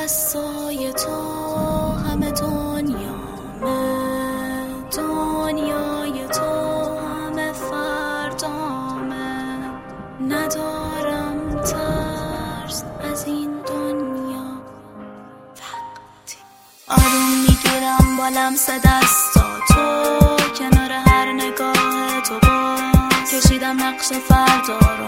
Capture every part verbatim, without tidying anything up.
دستای تو همه دنیامه، دنیای تو همه فردامه. ندارم ترس از این دنیا وقتی آروم میگیرم با لمس دستا تو، کنار هر نگاه تو با کشیدم نقش فردا رو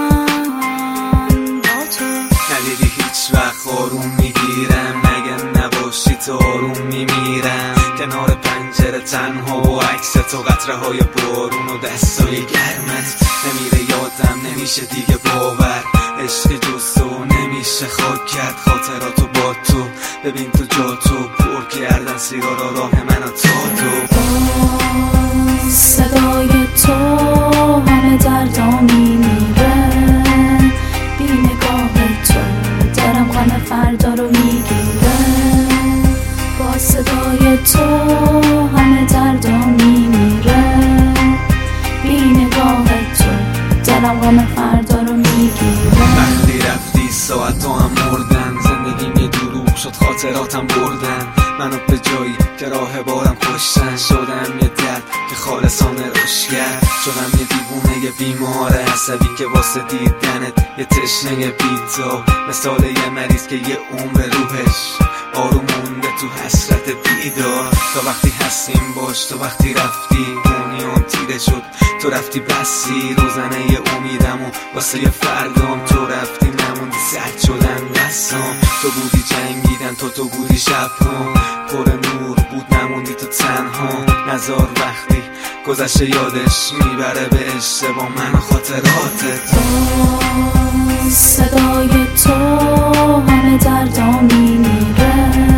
من با تو. ندیدی هیچ وقت آروم میگیرم، مگه نباشی تو آروم میمیرم. کنار پنجره تنها و عکس تو، قطره های بارون و دستای گرمت. نمیره یادم نمیشه دیگه باور، عشق جز تو نمیشه خاک کرد. خاطراتو با تو ببین تو جا تو پر کردن سیگارا راه من و تا تو. صدای تو همه دردام میمیره، بی نگاه تو دلم غم فردا رو میگیره. با صدای تو همه دردام میمیره، بی نگاه تو دلم غم فردا رو میگیره. وقتی رفتی ساعت تو هم مردن، زندگیم یه دروغ شد خاطراتم بردن. منو به جایی که راه بارم کشتن، شدم یه درد که خالصانه روش کرد. شدم یه دیوونه یه بیمار عصبی که واسه دیدنت یه تشنه بی تو. مثال یه مریض که یه عمر روحش آروم مونده تو حسرت دیدار. تا وقتی هستیم باش، تو وقتی رفتی دنیام تیره شد. تو رفتی بسی روزنه یه امیدم و واسه یه فردام. تو رفتی نموندی سرد شدن دستام. تو بودی جنگیدن تو، تو بودی شبام پر نور بود نموندی تو تنها. نزار وقتی گذشته یادش میبره به اشتباه من و خاطراتت. صدای تو همه دردام میمیره،